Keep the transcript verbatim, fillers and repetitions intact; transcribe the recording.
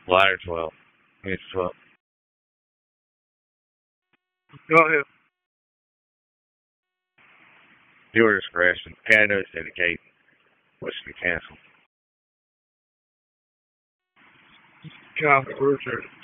Ladder twelve. It's twelve. Go ahead. Viewer discretion. Canada notice indicate what should be canceled. Count Richard.